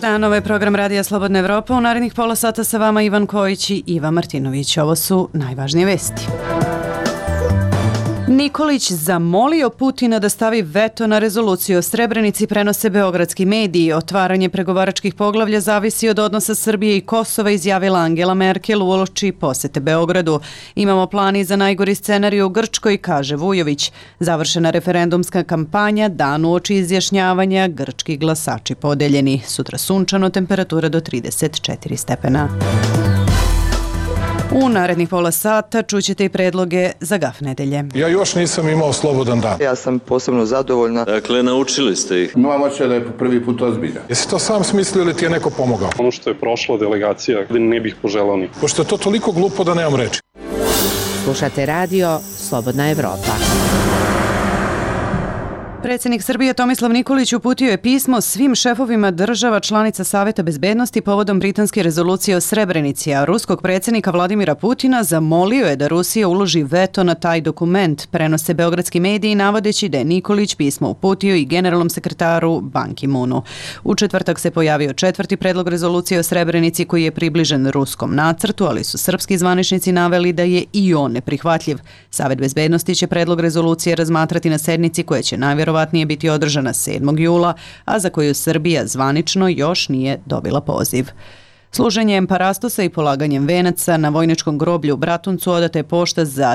dan, ovo je program Radija Slobodna Evropa. U narednih pola sata sa vama Ivan Kojić i Iva Martinović. Ovo su najvažnije vesti. Nikolić zamolio Putina da stavi veto na rezoluciju o Srebrenici, prenose beogradski mediji. Otvaranje pregovaračkih poglavlja zavisi od odnosa Srbije i Kosova, izjavila Angela Merkel uoči posete Beogradu. Imamo plan i za najgori scenarij u Grčkoj, kaže Vujović. Završena referendumska kampanja, dan uoči izjašnjavanja, grčki glasači podeljeni. Sutra sunčano, temperatura do 34 stepena. U narednih pola sata čućete i predloge za GAF nedelje. Ja još nisam imao slobodan dan. Ja sam posebno zadovoljna. Dakle, naučili ste ih. Imam očeo da je po prvi put ozbiljan. Jesi to sam smislio ili ti je neko pomogao? Ono što je prošla delegacija, ne bih poželao ni. Pošto je to toliko glupo da nemam reči. Slušate radio Slobodna Evropa. Predsjednik Srbije Tomislav Nikolić uputio je pismo svim šefovima država članica Saveta bezbednosti povodom britanske rezolucije o Srebrenici, a ruskog predsjednika Vladimira Putina zamolio je da Rusija uloži veto na taj dokument, prenose beogradski mediji navodeći da je Nikolić pismo uputio i generalnom sekretaru Ban Ki-moonu. U četvrtak se pojavio četvrti predlog rezolucije o Srebrenici koji je približen ruskom nacrtu, ali su srpski zvaničnici naveli da je i on neprihvatljiv. Savet bezbednosti će predlog rezolucije razmatrati na sednici koja će najvjerovatnije biti održana 7. jula, a za koju Srbija zvanično još nije dobila poziv. Služenjem parastosa i polaganjem venaca na vojničkom groblju u Bratuncu odata je pošta za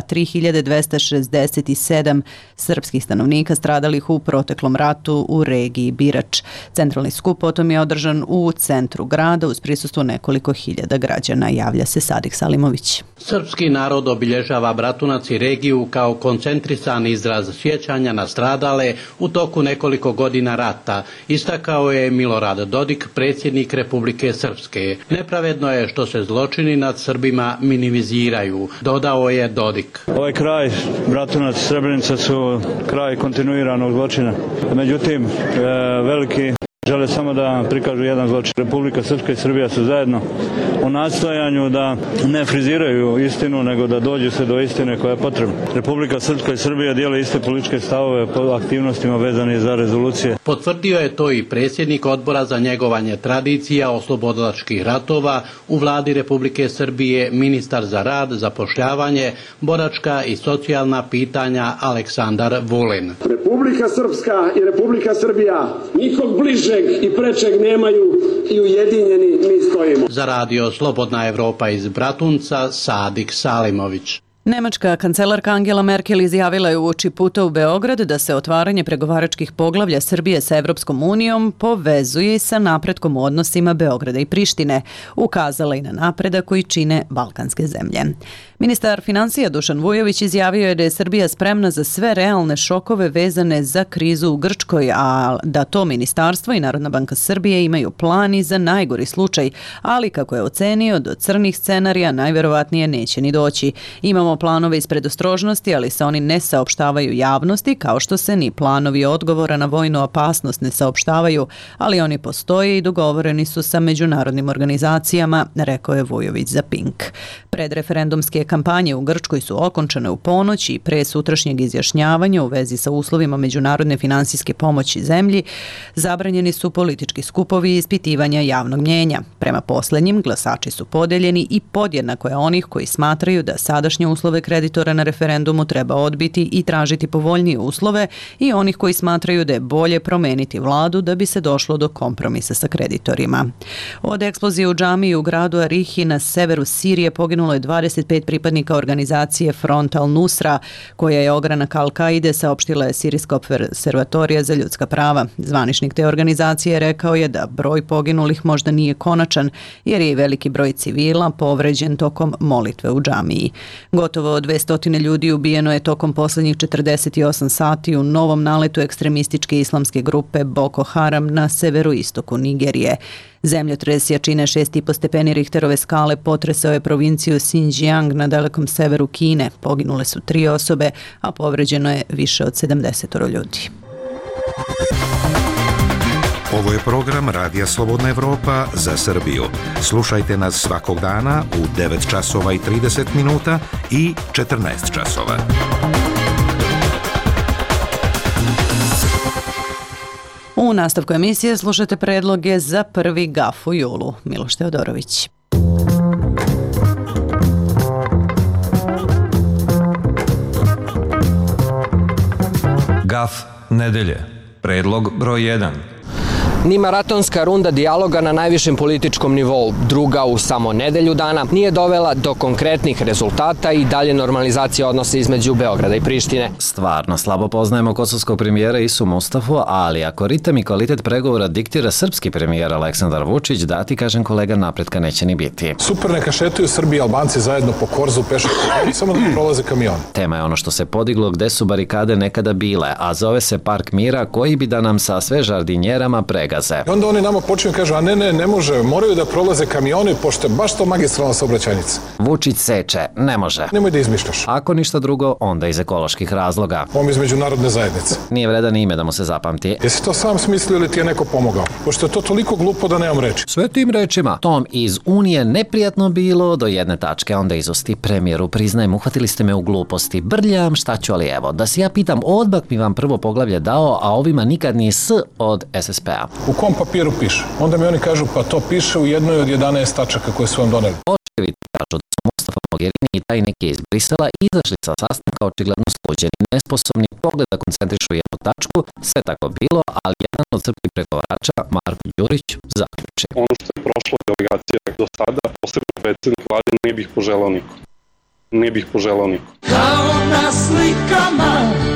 3267 srpskih stanovnika stradalih u proteklom ratu u regiji Birač. Centralni skup potom je održan u centru grada uz prisustvo nekoliko hiljada građana, javlja se Sadik Salimović. Srpski narod obilježava Bratunac i regiju kao koncentrisani izraz sjećanja na stradale u toku nekoliko godina rata, istakao je Milorad Dodik, predsjednik Republike Srpske. Nepravedno je što se zločini nad Srbima minimiziraju, dodao je Dodik. Ovaj kraj, Bratunac i Srebrenica su kraj kontinuiranog zločina. Međutim, veliki žele samo da prikažu jedan zločin. Republika Srpska i Srbija su zajedno u nastojanju da ne friziraju istinu, nego da dođu se do istine koja je potrebna. Republika Srpska i Srbija dijele iste političke stavove po aktivnostima vezane za rezolucije. Potvrdio je to i predsjednik odbora za njegovanje tradicija oslobodilačkih ratova u vladi Republike Srbije, ministar za rad, zapošljavanje, boračka i socijalna pitanja Aleksandar Vulin. Republika Srpska i Republika Srbija nikog bliže i prečeg nemaju i ujedinjeni mi stojimo. Za radio Slobodna Evropa iz Bratunca, Sadik Salimović. Nemačka kancelarka Angela Merkel izjavila je uoči puta u Beograd da se otvaranje pregovaračkih poglavlja Srbije sa Evropskom unijom povezuje sa napretkom u odnosima Beograda i Prištine. Ukazala i na napredak koji čine balkanske zemlje. Ministar financija Dušan Vujović izjavio je da je Srbija spremna za sve realne šokove vezane za krizu u Grčkoj, a da to ministarstvo i Narodna banka Srbije imaju plan i za najgori slučaj, ali kako je ocenio, do crnih scenarija najverovatnije neće ni doći. Imamo planove iz predostrožnosti, ali se oni ne saopštavaju javnosti, kao što se ni planovi odgovora na vojnu opasnost ne saopštavaju, ali oni postoje i dogovoreni su sa međunarodnim organizacijama, rekao je Vujović za Pink. Predreferendumske kampanje u Grčkoj su okončane u ponoć i pre sutrašnjeg izjašnjavanja u vezi sa uslovima međunarodne finansijske pomoći zemlji zabranjeni su politički skupovi i ispitivanja javnog mnjenja. Prema poslednjim, glasači su podeljeni i podjednako je onih koji smatraju da sadašnje uslove kreditora na referendumu treba odbiti i tražiti povoljnije uslove i onih koji smatraju da je bolje promeniti vladu da bi se došlo do kompromisa sa kreditorima. Od eksplozije u džamiji u gradu Arihi na severu Sirije poginulo je 25 pripadnika organizacije Front al-Nusra, koja je ogranak Al-Kaide, saopštila je Sirijska observatorija za ljudska prava. Zvaničnik te organizacije rekao je da broj poginulih možda nije konačan, jer je i veliki broj civila povređen tokom molitve u džamiji. Gotovo 200 ljudi ubijeno je tokom posljednjih 48 sati u novom naletu ekstremističke islamske grupe Boko Haram na severoistoku Nigerije. Zemljotres jačine 6,5 stepeni Richterove skale potresao je provinciju Xinjiang na dalekom severu Kine. Poginule su 3 osobe, a povređeno je više od 70 ljudi. Ovo je program Radija Slobodna Evropa za Srbiju. Slušajte nas svakog dana u 9 časova i 30 minuta i 14 časova. U U nastavku emisije slušate predloge za prvi GAF u julu. Miloš Teodorović. GAF nedelje. Predlog broj 1. Ni maratonska runda dijaloga na najvišem političkom nivou, druga u samo nedelju dana, nije dovela do konkretnih rezultata i dalje normalizacije odnosa između Beograda i Prištine. Stvarno slabo poznajemo kosovskog premijera Isu Mustafu, ali ako ritam i kvalitet pregovora diktira srpski premijer Aleksandar Vučić, da ti kažem kolega, napretka neće ni biti. Super, neka šetaju Srbi i Albanci zajedno po korzu pešačkom, samo da prolaze kamion. Tema je ono što se podiglo gde su barikade nekada bile, a zove se Park mira, koji bi da nam sa sve žardinjerama pregaze. I onda oni nama počinju kažu, a ne može, moraju da prolaze kamioni, pošto je baš to magistralna saobraćajnica. Vučić seče, ne može. Nemoj da izmišljaš. Ako ništa drugo, onda iz ekoloških razloga. Ovo iz međunarodne zajednice. Nije vredan ime da mu se zapamti. Jesi to sam smislio ili ti je neko pomogao? Pošto je to toliko glupo da nemam reči. Sve tim rečima, tom iz Unije neprijatno bilo do jedne tačke, onda izosti premijeru, priznajem, uhvatili ste me u gluposti, brljam, šta ću, ali evo, da se ja pitam, odbak mi vam prvo poglavlje dao, a ovima nikad ni S od SSP-a. U kom papiru piše? Onda mi oni kažu, pa to piše u jednoj od 11 tačaka koje su vam doneli. Očevi kažu da su Mustafa Mogherini i taj neki iz Brisela izašli sa sastanka očigledno sluđeni, nesposobni, pogled da koncentrišu jednu tačku, sve tako bilo, ali jedan od srpskih pregovarača, Marko Đurić, zaključi. Ono što je prošla delegacija do sada, posebno predsjednik vlade, ne bih poželao niko. Ne bih poželao niko. Kao na slikama,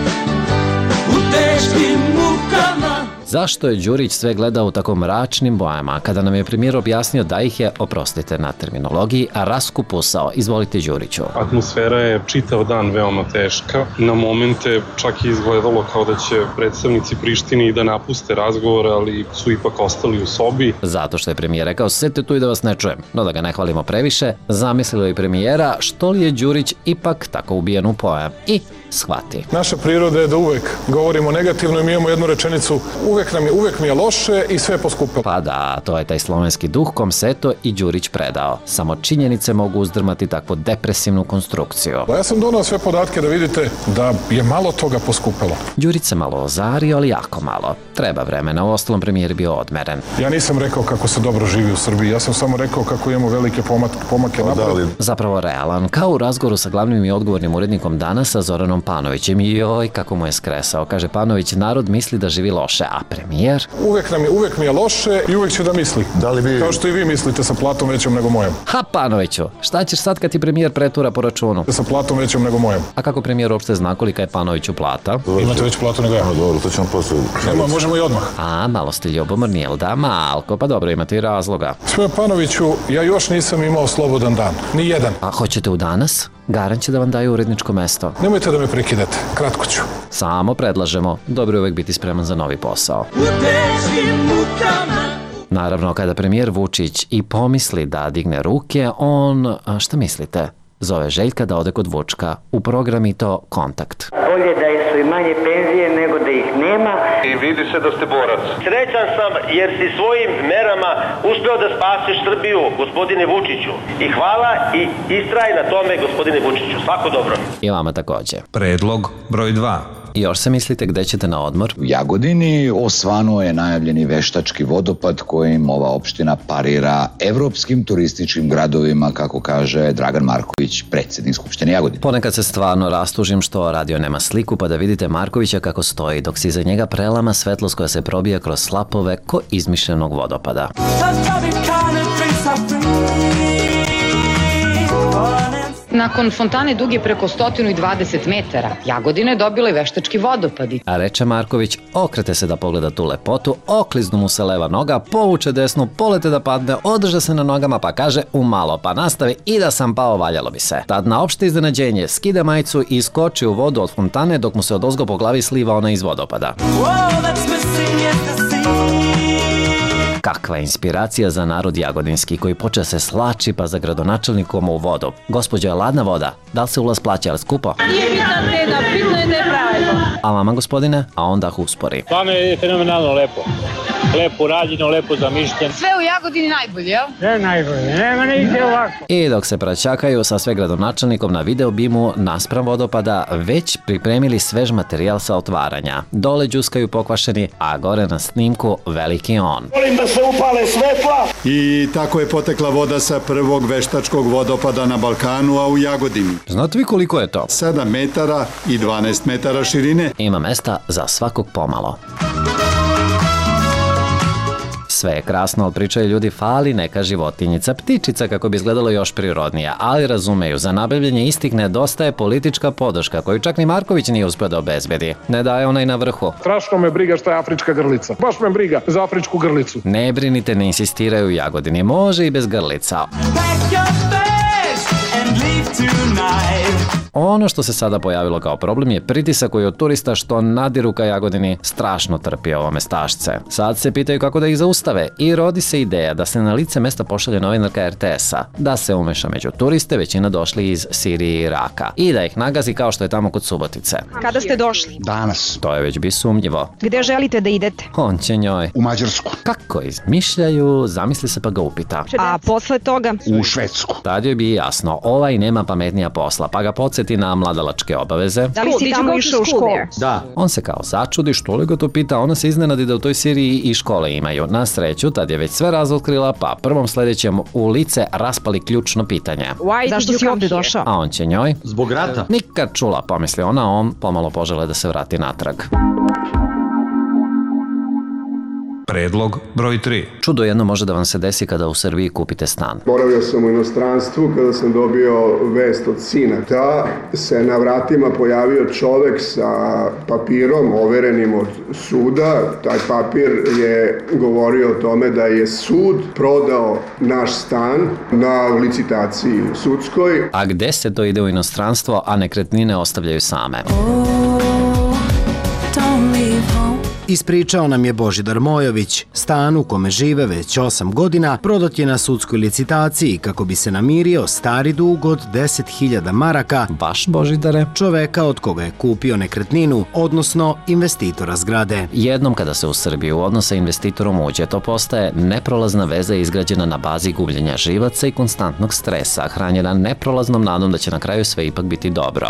u teškim mukama. Zašto je Đurić sve gledao u tako mračnim bojama, kada nam je premijer objasnio da ih je, oprostite na terminologiji, raskupusao? Izvolite, Đuriću. Atmosfera je čitav dan veoma teška. Na momente čak je izgledalo kao da će predstavnici Prištine i da napuste razgovor, ali su ipak ostali u sobi. Zato što je premijer rekao, sedite tu i da vas ne čujem. No da ga ne hvalimo previše, zamislilo je premijera što li je Đurić ipak tako ubijen u pojam. I shvati. Naša priroda je da uvek govorimo negativno i mi imamo jednu rečenicu, uvek mi je loše i sve je poskupilo. Pa da, to je taj slovenski duh kom se to i Đurić predao. Samo činjenice mogu uzdrmati takvu depresivnu konstrukciju. Ja sam donao sve podatke da vidite da je malo toga poskupilo. Đurić se malo ozario, ali jako malo. Treba vremena, u ostalom premijer bio odmeren. Ja nisam rekao kako se dobro živi u Srbiji, ja sam samo rekao kako imamo velike pomake napred. Zapravo realan, kao u razgovoru sa glavnim i odgovornim urednikom Danasa Zoranom Panovićem. Joj, kako mu je skresao. Kaže Panović, narod misli da živi loše, a premijer? Uvek mi je loše i uvek će da misli. Kao što i vi mislite sa platom većom nego mojom. Ha, Panoviću, šta ćeš sad kad ti premijer pretura po računu? Sa platom većom nego mojom. A kako premijer uopšte zna kolika je Panoviću plata? Imate već platu nego ja. Dobro, to ćemo posle. Možemo i odmah. A, malo ste ljubomorni, jel da? Malko, pa dobro, imate i razloga. Sve Panoviću, ja još nisam imao slobodan dan. Ni jedan. A hoćete u danas? Garan će da vam daju uredničko mesto. Nemojte da me prekidate, kratko ću. Samo predlažemo, dobro je uvek biti spreman za novi posao. Naravno, kada premijer Vučić i pomisli da digne ruke, on, šta mislite, zove Željka da ode kod Vučka u program i to Kontakt. Bolje da su i manje penzije nego da ih nema. I vidi se da ste borac. Srećan sam jer si svojim merama uspeo da spasiš Srbiju, gospodine Vučiću. I hvala i istraj na tome, gospodine Vučiću. Svako dobro. I vama takođe. Predlog broj 2. I još se mislite gde ćete na odmor? U Jagodini osvanuo je najavljeni veštački vodopad kojim ova opština parira evropskim turističkim gradovima, kako kaže Dragan Marković, predsjednik Skupštine Jagodine. Ponekad se stvarno rastužim što radio nema sliku pa da vidite Markovića kako stoji, dok se iza njega prelama svetlost koja se probija kroz slapove ko izmišljenog vodopada. Nakon fontane duge preko 120 metara, Jagodina je dobila i veštački vodopad. A reče Marković, okrete se da pogleda tu lepotu, okliznu mu se leva noga, povuče desnu, polete da padne, održe se na nogama pa kaže umalo, pa nastavi i da sam pao valjalo bi se. Tad na opšte iznenađenje skide majicu i skoči u vodu od fontane dok mu se odozgo po glavi sliva ona iz vodopada. Kakva inspiracija za narod jagodinski koji poče se slači pa za gradonačelnikom u vodu. Gospođo, je ladna voda? Da li se ulaz plaća, ali skupo? Nije bitna cena, bitno je da je pravilno. A vama, gospodine? A onda uspori. Stvarno je fenomenalno lepo. lepo rađeno, lepo zamišljeno. Sve u Jagodini najbolje, jel? Sve najbolje, nema nigde ovako. I dok se praćakaju sa sve gradonačelnikom na video bimu naspram vodopada, već pripremili svež materijal sa otvaranja. Dole đuskaju pokvašeni, a gore na snimku veliki on. Volim da se upale svetla. I tako je potekla voda sa prvog veštačkog vodopada na Balkanu, a u Jagodini. Znate vi koliko je to? 7 metara i 12 metara širine. Ima mesta za svakog pomalo. Sve je krasno, ali pričaju ljudi, fali neka životinjica, ptičica kako bi izgledalo još prirodnije, ali razumeju, za nabavljanje istih nedostaje politička podrška koju čak ni Marković nije uspio da obezbedi. Ne daje onaj na vrhu. Strašno me briga šta je afrička grlica. Baš me briga za afričku grlicu. Ne brinite, ne insistiraju u Jagodini, može i bez grlica. Ono što se sada pojavilo kao problem je pritisak koji od turista što nadiru ka Jagodini strašno trpi ovo mestašce. Sad se pitaju kako da ih zaustave i rodi se ideja da se na lice mesta pošalje novinarka RTS-a, da se umeša među turiste, većina došli iz Sirije i Iraka, i da ih nagazi kao što je tamo kod Subotice. Kada ste došli? Danas. To je već bi sumnjivo. Gde želite da idete? On će njoj. U Mađarsku. Kako izmišljaju, zamisli se pa ga upita. A posle toga? U Švedsku. Tad joj bi jasno, ovaj nema pametnija posla, pa ga podsjeti na mladalačke obaveze. Da li si tamo išao u školu? Da. On se kao začudi, što li ga to pita, ona se iznenadi da u toj Siriji i škole imaju. Na sreću, tad je već sve razotkrila, pa prvom sledećem u lice raspali ključno pitanje. Zašto si ovde došao? A on će njoj. Zbog rata. Nikad čula, pomisli ona, on pomalo požele da se vrati natrag. Predlog broj 3. Čudo jedno može da vam se desi kada u Srbiji kupite stan. Boravio sam u inostranstvu kada sam dobio vest od sina da se na vratima pojavio čovek sa papirom overenim od suda. Taj papir je govorio o tome da je sud prodao naš stan na licitaciji sudskoj. A gde se to ide u inostranstvo, a nekretnine ostavljaju same? Ispričao nam je Božidar Mojović. Stan u kome žive već 8 godina prodat je na sudskoj licitaciji kako bi se namirio stari dug od 10.000 maraka. Baš, Božidare? Čoveka od koga je kupio nekretninu, odnosno investitora zgrade. Jednom kada se u Srbiju u odnos sa investitorom uđe, to postaje neprolazna veza izgrađena na bazi gubljenja živaca i konstantnog stresa, hranjena neprolaznom nadom da će na kraju sve ipak biti dobro.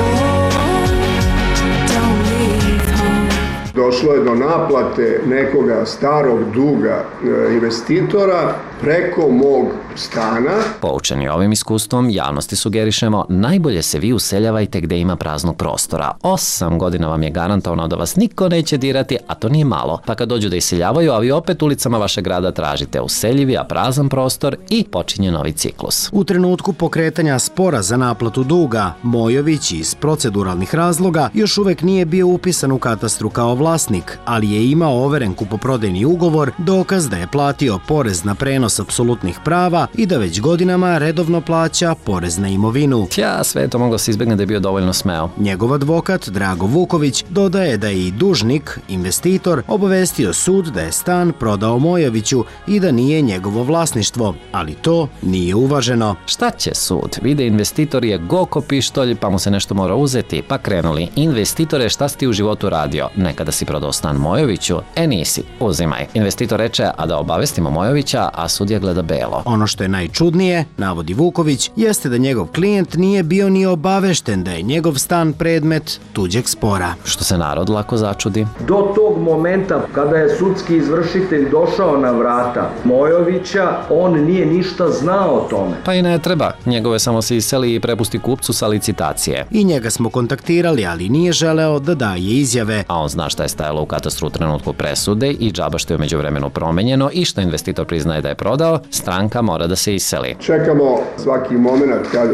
Došlo je do naplate nekoga starog duga investitora preko mog stana. Poučeni ovim iskustvom, javnosti sugerišemo, najbolje se vi useljavajte gde ima praznog prostora. 8 godina vam je garantovano da vas niko neće dirati, a to nije malo. Pa kad dođu da iseljavaju, a vi opet ulicama vašeg grada tražite useljivi, a prazan prostor i počinje novi ciklus. U trenutku pokretanja spora za naplatu duga, Mojović iz proceduralnih razloga još uvek nije bio upisan u katastru kao vlasnik, ali je imao overen kupoprodajni ugovor, dokaz da je platio porez na prenos apsolutnih prava i da već godinama redovno plaća porez na imovinu. Ja, sve to moglo se izbegne da je bio dovoljno smeo. Njegov advokat, Drago Vuković, dodaje da je i dužnik, investitor, obavestio sud da je stan prodao Mojoviću i da nije njegovo vlasništvo, ali to nije uvaženo. Šta će sud? Vide, investitor je goko pištolj, pa mu se nešto mora uzeti, pa krenuli. Investitore, šta si ti u životu radio? Nekada si prodao stan Mojoviću? Nisi, uzimaj. Investitor reče, a da obavestimo Mojovića, a sudija gleda belo. Ono što je najčudnije, navodi Vuković, jeste da njegov klijent nije bio ni obavešten da je njegov stan predmet tuđeg spora. Što se narod lako začudi. Do tog momenta kada je sudski izvršitelj došao na vrata Mojovića, on nije ništa znao o tome. Pa i ne treba, njegove samo se iseli i prepusti kupcu sa licitacije. I njega smo kontaktirali, ali nije želeo da daje izjave. A on zna šta je stajalo u katastru u trenutku presude i džaba što je umeđu vremenu promenjeno i što investitor priznaje da je prodao, stranka mora da se iseli. Čekamo svaki moment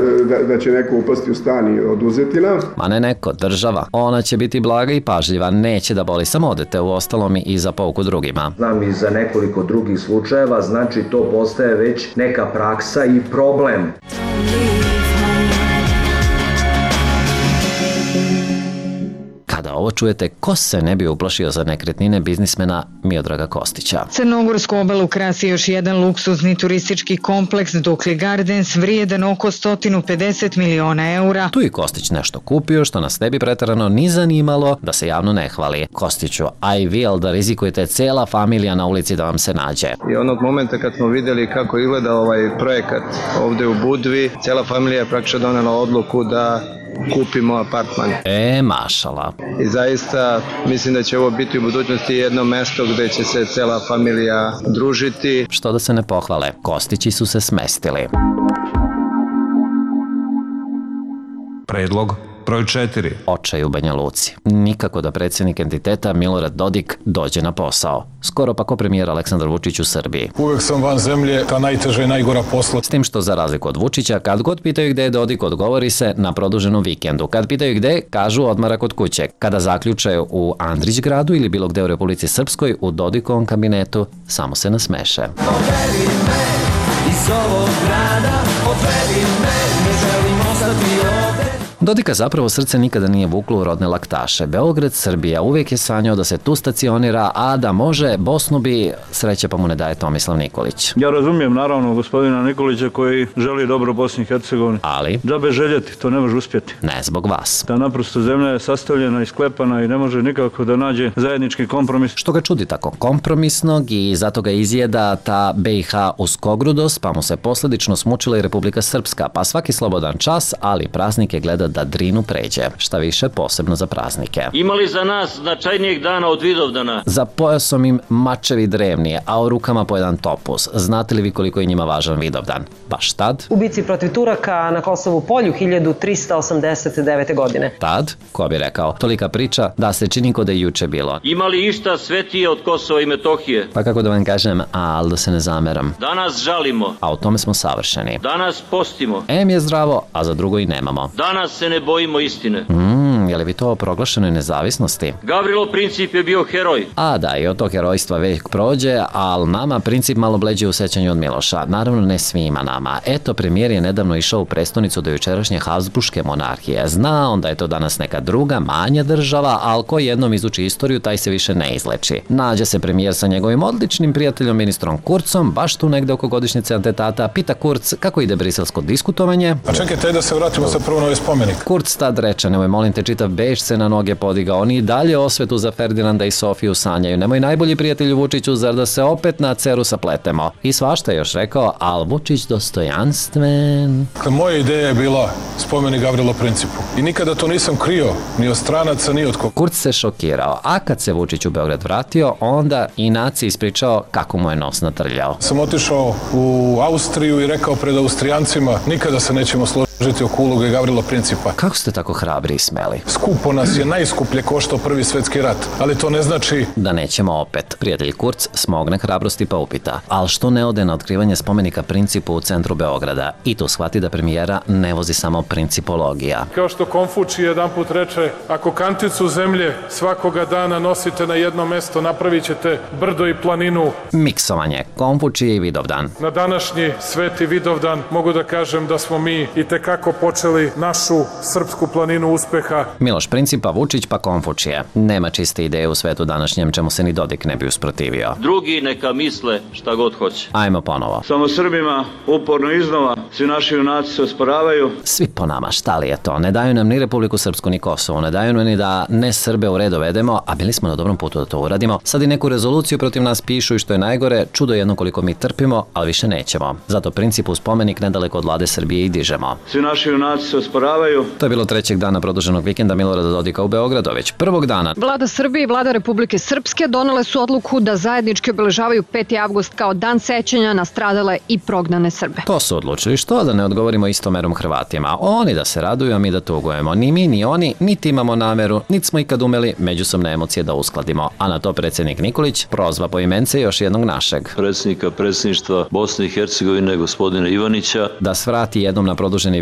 da će neko upasti u stan i oduzeti nam. Ma ne neko, država. Ona će biti blaga i pažljiva, neće da boli, samo odete u ostalom i za pouku drugima. Znam i za nekoliko drugih slučajeva, znači to postaje već neka praksa i problem. Kada ovo čujete, ko se ne bi uplašio za nekretnine biznismena Miodraga Kostića. Crnogorsku obalu krasi još jedan luksuzni turistički kompleks Dukli Gardens vrijedan oko 150 miliona eura. Tu i Kostić nešto kupio što nas ne bi preterano ni zanimalo da se javno ne hvali. Kostiću, a i vi, da rizikujete cela familija na ulici da vam se nađe. I onog momenta kad smo vidjeli kako izgleda ovaj projekat ovde u Budvi, cela familija je praktično donela odluku da kupimo apartman. Mašala. I zaista mislim da će ovo biti u budućnosti jedno mesto gde će se cela familija družiti. Što da se ne pohvale, Kostići su se smestili. Predlog broj 4. Očaj u Banja Luci. Nikako da predsjednik entiteta Milorad Dodik dođe na posao. Skoro pa ko premijer Aleksandar Vučić u Srbiji. Uvek sam van zemlje, ta najteža i najgora posla. S tim što za razliku od Vučića, kad god pitaju gde je Dodik, odgovori se na produženom vikendu. Kad pitaju gde, kažu odmara kod kuće. Kada zaključe u Andrićgradu ili bilo gde u Republici Srpskoj, u Dodikovom kabinetu, samo se nasmeše. Odvedi me iz ovog grada, odvedi me, ne želim ostati ovde. Dodika zapravo srce nikada nije vuklo u rodne laktaše. Beograd, Srbija, uvijek je sanjao da se tu stacionira, a da može, Bosnu bi, sreće pa mu ne daje Tomislav Nikolić. Ja razumijem naravno gospodina Nikolića koji želi dobro Bosni i Hercegovini. Ali? Džabe željeti, to ne može uspjeti. Ne zbog vas. Ta naprosto zemlja je sastavljena i sklepana i ne može nikako da nađe zajednički kompromis. Što ga čudi tako kompromisnog i zato ga izjeda ta BiH uskogrudost, pa mu se posljedično smučila i Republika Srpska, pa svaki slobodan čas, ali praznike gleda da Drinu pređe, šta više posebno za praznike. Imali za nas značajnijeg dana od Vidovdana? Za pojasom im mačevi drevni, a u rukama po jedan topuz. Znate li vi koliko je njima važan Vidovdan? Baš tad? U bici protiv Turaka na Kosovu polju 1389. godine. Tad, ko bi rekao, tolika priča da se čini ko da je juče bilo. Imali išta svetije od Kosova i Metohije? Pa kako da vam kažem, ali da se ne zameram. Danas žalimo. A u tome smo savršeni. Danas postimo. Em je zdravo, a za drugo i nemamo. Danas se ne bojimo istine. Je li bi to o proglašenoj nezavisnosti? Gavrilo Princip je bio heroj. A da, i od tog herojstva vek prođe, ali nama Princip malo bleđe u sećanju od Miloša. Naravno ne svima nama. Eto, premijer je nedavno išao u prestonicu do jučerašnje Habsburške monarhije. Zna on da je to danas neka druga, manja država, ali ko jednom izuči istoriju, taj se više ne izleči. Nađe se premijer sa njegovim odličnim prijateljom ministrom Kurcom, baš tu negde oko godišnjice atentata, pita Kurc kako ide briselsko diskutovanje. A čekajte da se vratimo sa prvo na ovaj spomenik. Kurc tad reče, nemoj molim te, čitav Beč se na noge podigao, oni i dalje osvetu za Ferdinanda i Sofiju sanjaju, nemoj najbolji prijatelju Vučiću, zar da se opet na ceru sapletemo. I svašta je još rekao, al Vučić dostojanstven. Moja ideja je bila spomenik Gavrilo Principu i nikada to nisam krio, ni od stranaca, ni od koga. Kurc se šokirao, a kad se Vučić u Beograd vratio, onda i naciji ispričao kako mu je nos natrljao. Sam otišao u Austriju i rekao pred Austrijancima, nikada se nećemo složiti oko uloge Gavrilo Principa. Kako ste tako hrabri i smeli? Skupo nas je najskuplje koštao Prvi svjetski rat, ali to ne znači da nećemo opet. Prijatelj Kurc smogne hrabrosti pa upita, ali što ne ode na otkrivanje spomenika Principu u centru Beograda i tu shvati da premijera ne vozi samo principologija. Kao što Konfučije jedanput reče, ako kanticu zemlje svakoga dana nosite na jedno mesto, napravit ćete brdo i planinu. Miksovanje Konfučije i Vidovdan. Na današnji sveti Vidovdan mogu da kažem da smo mi i tekako počeli našu srpsku planinu uspeha. Miloš Principa, Vučić pa Konfučije. Nema čiste ideje u svetu današnjem čemu se ni Dodik ne bi usprotivio. Drugi neka misle šta god hoće. Ajmo ponovo. Samo Srbima uporno iznova svi naši junaci se osporavaju. Svi po nama, šta li je to? Ne daju nam ni Republiku Srpsku ni Kosovo, ne daju nam ni da ne Srbe u red dovedemo, a bili smo na dobrom putu da to uradimo. Sad i neku rezoluciju protiv nas pišu i što je najgore, čudo jedno koliko mi trpimo, ali više nećemo. Zato Principu spomenik nedaleko od vlade Srbije i dižemo. Svi naši junaci se osporavaju. To je bilo trećeg dana produženog vikenda Milorada Dodika u Beogradu, već prvog dana. Vlada Srbije i vlada Republike Srpske donele su odluku da zajednički obeležavaju 5. avgust kao dan sećanja na stradale i prognane Srbe. To su odlučili, što da ne odgovorimo istomerom Hrvatima. Oni da se raduju, a mi da tugujemo. Ni mi, ni oni, niti imamo nameru, niti smo ikad umeli međusobne emocije da uskladimo. A na to predsjednik Nikolić prozva po imence još jednog našeg. Predsjednika predsjedništva Bosne i Hercegovine, gospodina Ivanića, da svrati jednom na produženi vikend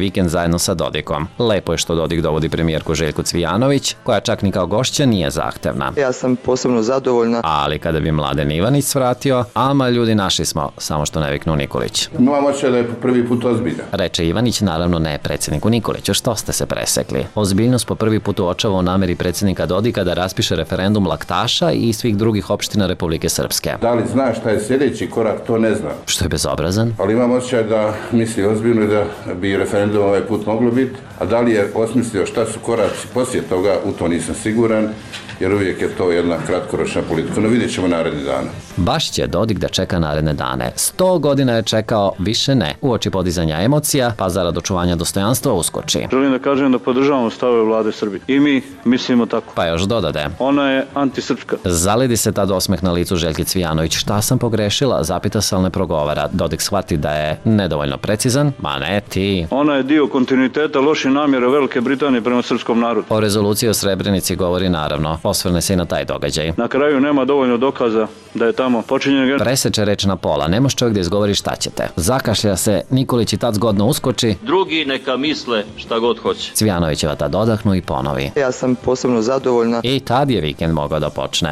vikend zajedno sa Dodikom. Lepo je što Dodik dovodi premijerku Željku Cvijanović, koja čak ni kao gošća nije zahtevna. Ja sam posebno zadovoljna. Ali kada bi Mladen Ivanić svratio, ama ljudi naši smo, samo što ne viknu Nikolić. Imam osjećaj da je prvi put ozbiljan. Reče Ivanić, naravno ne predsjedniku Nikoliću, što ste se presekli. Ozbiljnost po prvi put uočava u nameri predsjednika Dodika da raspiše referendum Laktaša i svih drugih opština Republike Srpske. Da li znaš šta je sljedeći korak, to ne znam. Što je bezobrazan? Ali imam osjećaj da misli ozbiljno i da bi referendum ovaj put moglo biti, a da li je osmislio šta su koraci poslije toga, u to nisam siguran, jer uvijek je to jedna kratkoročna politika. No vidjet ćemo naredni dana. Baš će Dodik da čeka naredne dane. 100 godina je čekao, više ne. Uoči podizanja emocija, pa zarad očuvanja dostojanstva uskoči. Želim da kažem da podržavamo stavove vlade Srbije. I mi mislimo tako. Pa još dodade. Ona je antisrpska. Zalidi se tad osmeh na licu Željke Cvijanović. Šta sam pogrešila? Zapita se, ali ne progovara. Dodik shvati da je nedovoljno precizan. Ma ne ti. Ona je dio kontinuiteta loših namjera Velike Britanije prema srpskom narodu. O rezoluciji o Srebrenici govori naravno. Osvrne se i na taj događaj. Na kraju nema dovoljno dokaza da je tamo počinjen. Preseče reč na pola. Ne može čovjek da izgovori šta ćete. Zakašlja se, Nikolić i tad zgodno uskoči. Drugi neka misle šta god hoće. Cvijanovićeva tad odahnu i ponovi. Ja sam posebno zadovoljna. I tad je vikend mogao da počne.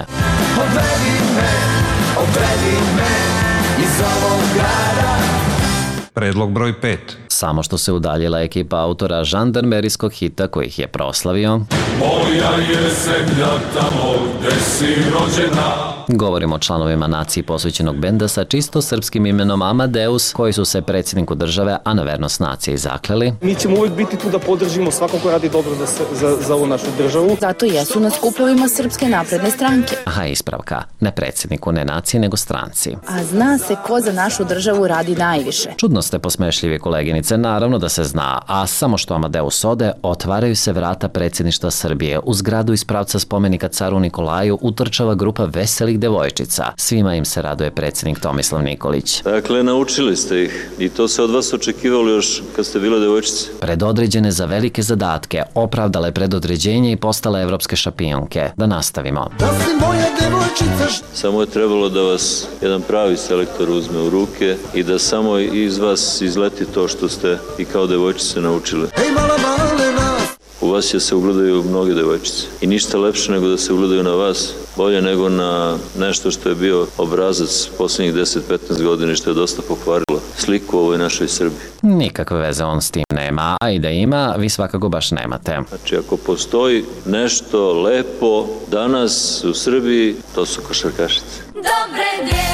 Odvedi me iz ovog grada. Predlog broj 5. Samo što se udaljila ekipa autora žandarmerijskog hita koji ih je proslavio. Moja je zemlja tamo gde si rođena. Govorimo o članovima naciji posvećenog benda sa čisto srpskim imenom Amadeus, koji su se predsjedniku države, a na vernost naciji zakleli. Mi ćemo uvijek biti tu da podržimo svako ko radi dobro za ovu našu državu. Zato jesu na skupovima Srpske napredne stranke. Aha, ispravka. Ne predsjedniku, ne naciji, nego stranci. A zna se ko za našu državu radi najviše. Čudno ste posmešljivi, koleginice, naravno da se zna, a samo što Amadeus ode, otvaraju se vrata predsjedništva Srbije. U zgradu iz pravca spomenika caru Nikolaju utrčava grupa veselih devojčica. Svima im se raduje predsjednik Tomislav Nikolić. Dakle, naučili ste ih i to se od vas očekivalo još kad ste bile devojčice. Predodređene za velike zadatke, opravdale predodređenje i postale evropske šampionke. Da nastavimo. Da si moja devojčica. Samo je trebalo da vas jedan pravi selektor uzme u ruke i da samo iz vas izleti to što ste i kao devojčice naučili. Ej, mala malena. U vas se ugledaju mnoge devojčice i ništa lepše nego da se ugledaju na vas, bolje nego na nešto što je bio obrazac posljednjih 10-15 godina i što je dosta pokvarilo sliku u ovoj našoj Srbiji. Nikakve veze on s tim nema, a i da ima, vi svakako baš nemate. Znači, ako postoji nešto lepo danas u Srbiji, to su košarkašice. Dobre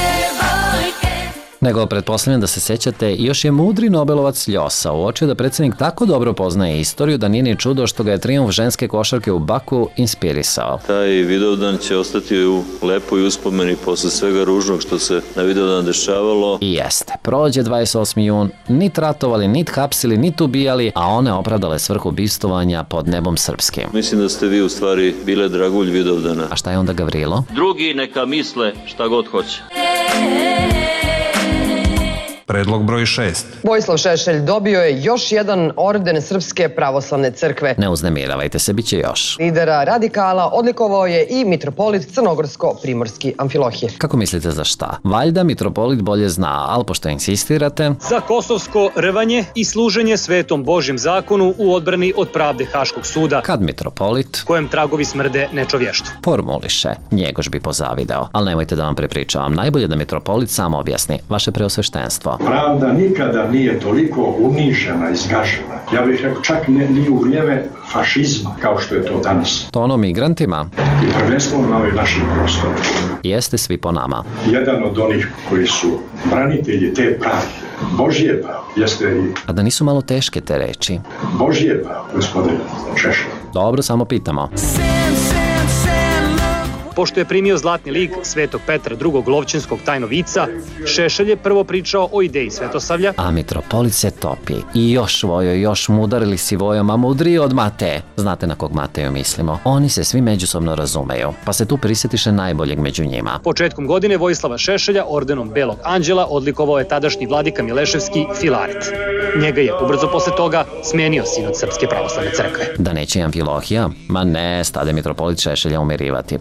djevojke. Nego pretpostavljam da se sećate, još je mudri Nobelovac Ljosa uočio da predsjednik tako dobro poznaje istoriju da nije ni čudo što ga je trijumf ženske košarke u Baku inspirisao. Taj Vidovdan će ostati u lepoj uspomeni posle svega ružnog što se na Vidovdan dešavalo. I jeste. Prođe 28. jun, nit ratovali, nit hapsili, nit ubijali, a one opravdale svrhu bistovanja pod nebom srpskim. Mislim da ste vi u stvari bile dragulj Vidovdana. A šta je onda Gavrilo? Drugi neka misle šta god hoće. Predlog broj 6. Vojislav Šešelj dobio je još jedan orden Srpske pravoslavne crkve. Ne uznemiravajte se, bit će još. Lidera radikala odlikovao je i mitropolit Crnogorsko-Primorski Amfilohije. Kako mislite za šta? Valjda mitropolit bolje zna, ali pošto insistirate... Za kosovsko rvanje i služenje svetom Božjem zakonu u odbrani od pravde Haškog suda. Kad mitropolit... kojem tragovi smrde nečovještvo. Formuliše, Njegoš bi pozavideo. Ali nemojte da vam prepričavam, najbolje da mitropolit sam objasni. Vaše preosveštenstvo. Pravda nikada nije toliko unižena i zgažena. Ja bih rekao čak ni u vrijeme fašizma kao što je to danas. To ono migrantima? I prvenstveno na ovim našim prostorima. Jeste svi po nama. Jedan od onih koji su branitelji te pravde, Božje pravo, jeste i... A da nisu malo teške te reči? Božje pravo, gospodine Šešelj. Dobro, samo pitamo. Pošto je primio zlatni lik Svetog Petra II. Lovćinskog tajnovica, Šešelj je prvo pričao o ideji Svetosavlja. A mitropolit se topi. I još Vojo, još mudar ili si Vojom, a mudriji od Mateje. Znate na kog Mateju mislimo? Oni se svi međusobno razumeju, pa se tu prisjetiše najboljeg među njima. Početkom godine Vojislava Šešelja ordenom Belog anđela odlikovao je tadašnji vladika Mileševski Filaret. Njega je ubrzo posle toga smenio sinod Srpske pravoslavne crkve. Da neće Amfilohija? Ma ne, stade mitropolit Šešelja umirivati, pa mu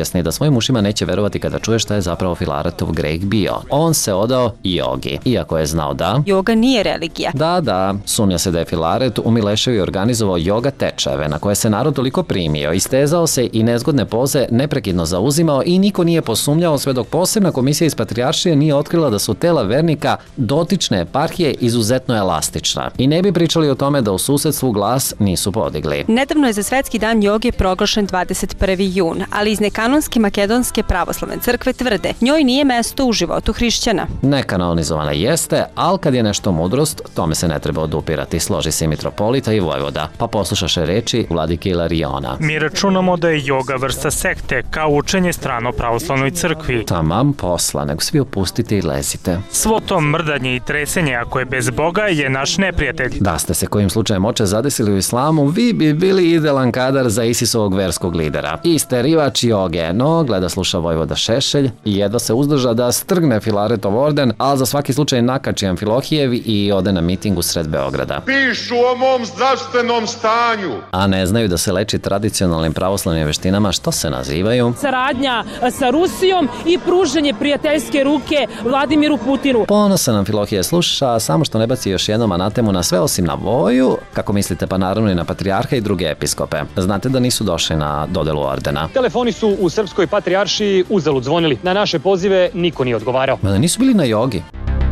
objasni da svojim ušima neće verovati kada čuje šta je zapravo Filaretov greh bio. On se odao jogi, iako je znao da joga nije religija. Da, sumnja se da je Filaret u Mileševi organizovao joga tečajeve na koje se narod toliko primio, istezao se i nezgodne poze neprekidno zauzimao i niko nije posumnjao sve dok posebna komisija iz Patrijaršije nije otkrila da su tela vernika dotične eparhije izuzetno elastična. I ne bi pričali o tome da u susedstvu glas nisu podigli. Nedavno je za Svetski dan joge proglašen 21. jun, ali iz nekanonske Makedonske pravoslavne crkve tvrde njoj nije mesto u životu hrišćana. Nekanonizovana jeste, ali kad je nešto mudrost, tome se ne treba odupirati, složi se i mitropolita i vojvoda, pa poslušaše reči vladike Ilariona. Mi računamo da je joga vrsta sekte, kao učenje strano pravoslavnoj crkvi. Tamam posla, nego svi opustite i lezite. Svo to mrdanje i tresenje, ako je bez Boga, je naš neprijatelj. Da ste se kojim slučajem oče zadesili u islamu, vi bi bili idealan kadar za Isisovog verskog lidera. Isterivač joge, no gleda sluša vojvoda Šešelj i jedva se uzdrža da strgne Filaretov orden, ali za svaki slučaj nakači Amfilohijev i ode na miting u sred Beograda. Pišu o mom zdravstvenom stanju. A ne znaju da se leči tradicionalnim pravoslavnim veštinama što se nazivaju saradnja sa Rusijom i pružanje prijateljske ruke Vladimiru Putinu. Ponosan Amfilohije sluša, samo što ne baci još jednom anatemu na sve osim na voju, kako mislite, pa naravno i na patrijarha i druge episkope. Znate da nisu došli na dodelu ordena. Telefoni su u Srpskoj patrijaršiji uzalud zvonili. Na naše pozive niko nije odgovarao. Ma da nisu bili na jogi.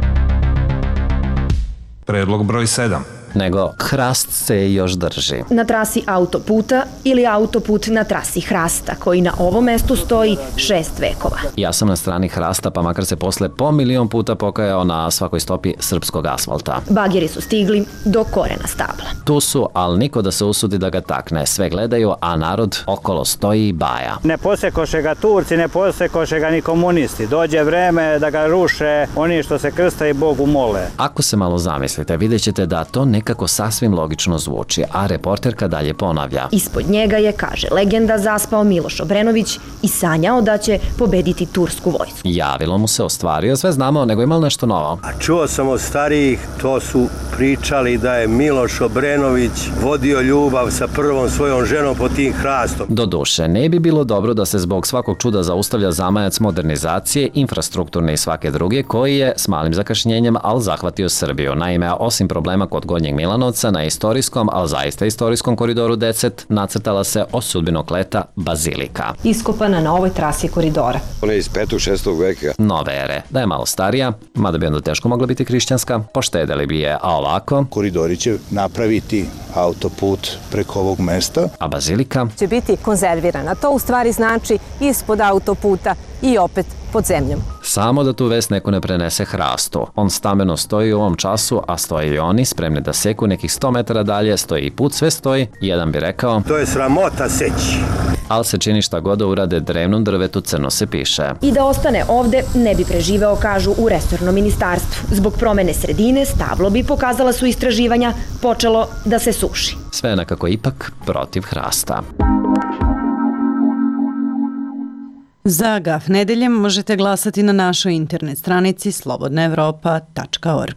Predlog broj 7. Nego hrast se još drži. Na trasi autoputa ili autoput na trasi hrasta, koji na ovom mestu stoji 6 vekova. Ja sam na strani hrasta, pa makar se posle po milion puta pokajao na svakoj stopi srpskog asfalta. Bageri su stigli do korena stabla. Tu su, ali niko da se usudi da ga takne. Sve gledaju, a narod okolo stoji i baja. Ne posekoše ga Turci, ne posekoše ga ni komunisti. Dođe vreme da ga ruše oni što se krsta i Bogu mole. Ako se malo zamislite, vidjet ćete da to nekako sasvim logično zvuči, a reporterka dalje ponavlja. Ispod njega je, kaže legenda, zaspao Miloš Obrenović i sanjao da će pobediti tursku vojsku. Javilo mu se, ostvario, sve znamo, nego ima nešto novo. A čuo sam od starijih, to su pričali da je Miloš Obrenović vodio ljubav sa prvom svojom ženom pod tim hrastom. Doduše, ne bi bilo dobro da se zbog svakog čuda zaustavlja zamajac modernizacije, infrastrukturne i svake druge, koji je s malim zakašnjenjem, ali zahvatio Srbiju. Naime, osim problema kod Gornjeg Milanovca, na istorijskom, ali zaista istorijskom koridoru 10, nacrtala se od sudbinog leta bazilika. Iskopana na ovoj trasi koridora. Ona je iz 5. 6. veka. Nove ere. Da je malo starija, mada bi onda teško mogla biti hrišćanska, poštedeli bi je, a ovako koridori će napraviti autoput preko ovog mesta. A bazilika će biti konzervirana. To u stvari znači ispod autoputa i opet pod zemljom. Samo da tu vest neko ne prenese hrastu. On stameno stoji u ovom času, a stoje i oni, spremni da seku nekih 100 metara dalje, stoji i put, sve stoji. Jedan bi rekao, to je sramota seći. Ali se čini šta god da urade drevnom drvetu, crno se piše. I da ostane ovde ne bi preživeo, kažu u resornom ministarstvu. Zbog promene sredine stablo bi, pokazala su istraživanja, počelo da se suši. Sve nekako ipak protiv hrasta. Za GAF nedelje možete glasati na našoj internet stranici slobodnaevropa.org.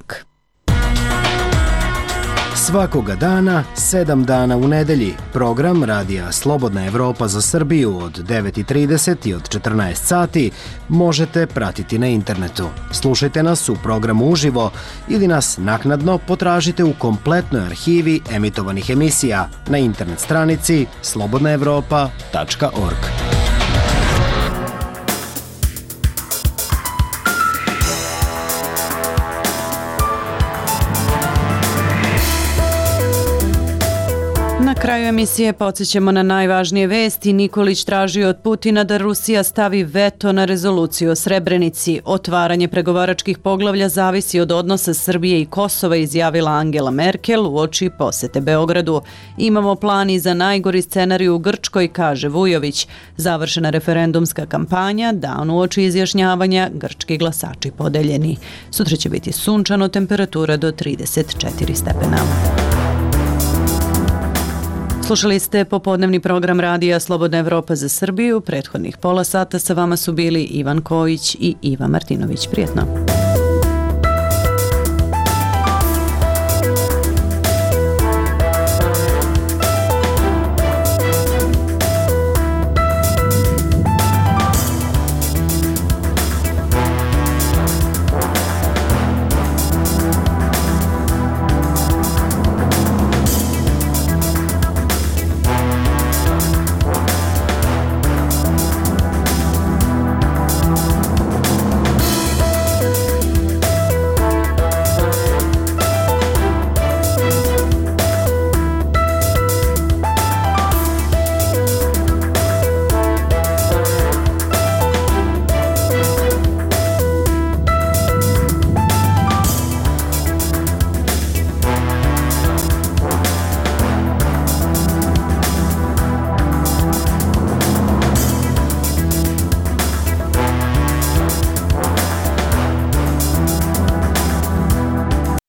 Svakoga dana, 7 dana u nedelji, program Radija Slobodna Evropa za Srbiju od 9:30 i od 14 sati možete pratiti na internetu. Slušajte nas u programu uživo ili nas naknadno potražite u kompletnoj arhivi emitovanih emisija na internet stranici slobodnaevropa.org. Na kraju emisije podsjećamo na najvažnije vesti. Nikolić traži od Putina da Rusija stavi veto na rezoluciju o Srebrenici. Otvaranje pregovaračkih poglavlja zavisi od odnosa Srbije i Kosova, izjavila Angela Merkel uoči posete Beogradu. Imamo plan i za najgori scenarij u Grčkoj, kaže Vujović. Završena referendumska kampanja, dan uoči izjašnjavanja, grčki glasači podeljeni. Sutra će biti sunčano, temperatura do 34 stepena. Slušali ste popodnevni program Radija Slobodna Evropa za Srbiju. Prethodnih pola sata sa vama su bili Ivan Kojić i Iva Martinović. Prijetno.